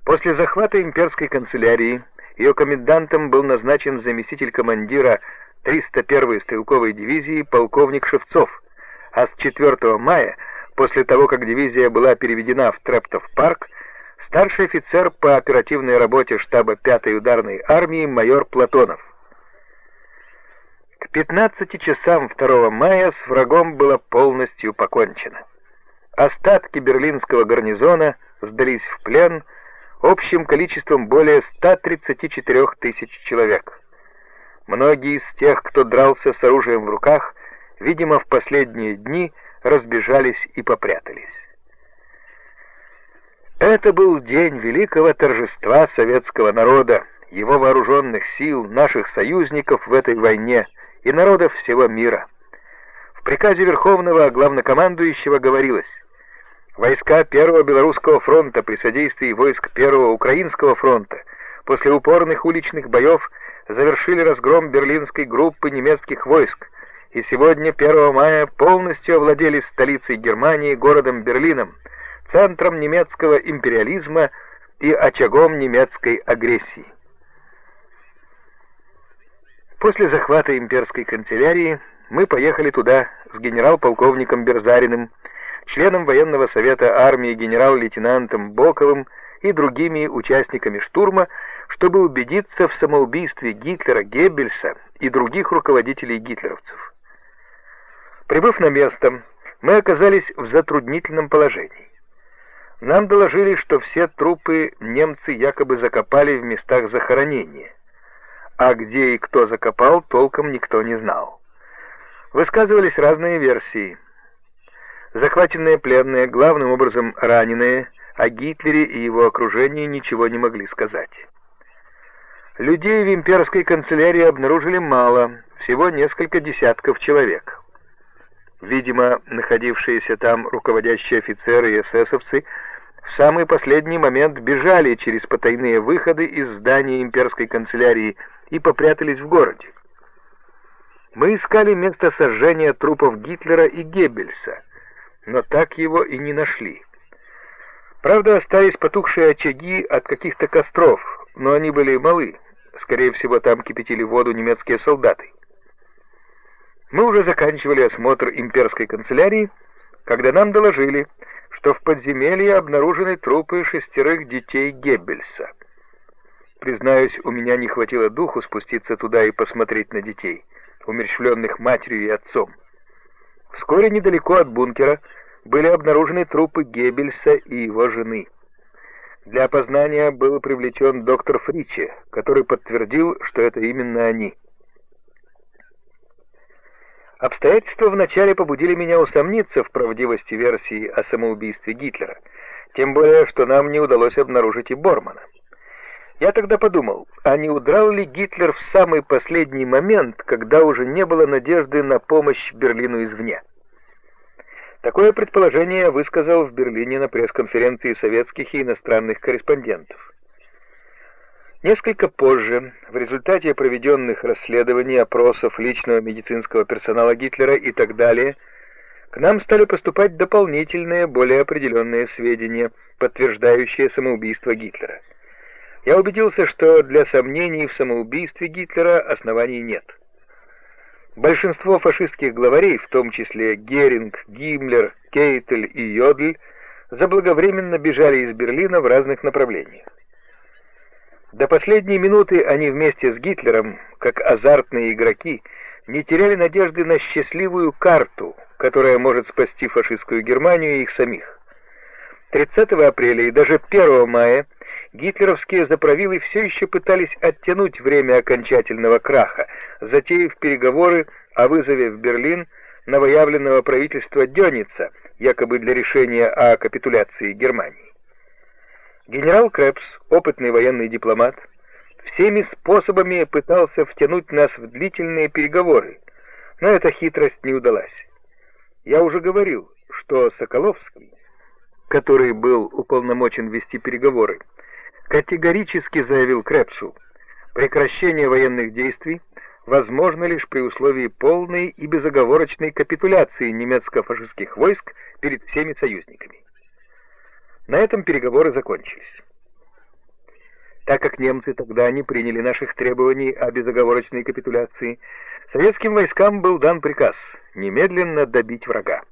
После захвата имперской канцелярии ее комендантом был назначен заместитель командира 301-й стрелковой дивизии полковник Шевцов, а с 4 мая, после того, как дивизия была переведена в Трептов-парк, старший офицер по оперативной работе штаба 5-й ударной армии майор Платонов. К 15 часам 2 мая с врагом было полностью покончено. Остатки берлинского гарнизона сдались в плен общим количеством более 134 тысяч человек. Многие из тех, кто дрался с оружием в руках, видимо, в последние дни разбежались и попрятались. Это был день великого торжества советского народа, его вооруженных сил, наших союзников в этой войне и народов всего мира. В приказе Верховного Главнокомандующего говорилось: войска Первого Белорусского фронта при содействии войск Первого Украинского фронта после упорных уличных боев завершили разгром берлинской группы немецких войск и сегодня, 1 мая, полностью овладели столицей Германии, городом Берлином, центром немецкого империализма и очагом немецкой агрессии. После захвата имперской канцелярии мы поехали туда с генерал-полковником Берзариным, членом военного совета армии генерал-лейтенантом Боковым и другими участниками штурма, чтобы убедиться в самоубийстве Гитлера, Геббельса и других руководителей гитлеровцев. Прибыв на место, мы оказались в затруднительном положении. Нам доложили, что все трупы немцы якобы закопали в местах захоронения, а где и кто закопал, толком никто не знал. Высказывались разные версии. Захваченные пленные, главным образом раненые, о Гитлере и его окружении ничего не могли сказать. Людей в имперской канцелярии обнаружили мало, всего несколько десятков человек. Видимо, находившиеся там руководящие офицеры и эсэсовцы в самый последний момент бежали через потайные выходы из здания имперской канцелярии и попрятались в городе. Мы искали место сожжения трупов Гитлера и Геббельса, но так его и не нашли. Правда, остались потухшие очаги от каких-то костров, но они были малы. Скорее всего, там кипятили воду немецкие солдаты. Мы уже заканчивали осмотр имперской канцелярии, когда нам доложили, что в подземелье обнаружены трупы 6 детей Геббельса. Признаюсь, у меня не хватило духу спуститься туда и посмотреть на детей, умерщвленных матерью и отцом. Вскоре недалеко от бункера были обнаружены трупы Геббельса и его жены. Для опознания был привлечен доктор Фриче, который подтвердил, что это именно они. Обстоятельства вначале побудили меня усомниться в правдивости версии о самоубийстве Гитлера, тем более, что нам не удалось обнаружить и Бормана. Я тогда подумал, а не удрал ли Гитлер в самый последний момент, когда уже не было надежды на помощь Берлину извне? Такое предположение я высказал в Берлине на пресс-конференции советских и иностранных корреспондентов. Несколько позже, в результате проведенных расследований, опросов личного медицинского персонала Гитлера и так далее, к нам стали поступать дополнительные, более определенные сведения, подтверждающие самоубийство Гитлера. Я убедился, что для сомнений в самоубийстве Гитлера оснований нет. Большинство фашистских главарей, в том числе Геринг, Гиммлер, Кейтель и Йодль, заблаговременно бежали из Берлина в разных направлениях. До последней минуты они вместе с Гитлером, как азартные игроки, не теряли надежды на счастливую карту, которая может спасти фашистскую Германию и их самих. 30 апреля и даже 1 мая гитлеровские заправилы все еще пытались оттянуть время окончательного краха, затеяв переговоры о вызове в Берлин новоявленного правительства Дёница, якобы для решения о капитуляции Германии. Генерал Крепс, опытный военный дипломат, всеми способами пытался втянуть нас в длительные переговоры, но эта хитрость не удалась. Я уже говорил, что Соколовский, который был уполномочен вести переговоры, категорически заявил Крепсу: прекращение военных действий возможно лишь при условии полной и безоговорочной капитуляции немецко-фашистских войск перед всеми союзниками. На этом переговоры закончились. Так как немцы тогда не приняли наших требований о безоговорочной капитуляции, советским войскам был дан приказ немедленно добить врага.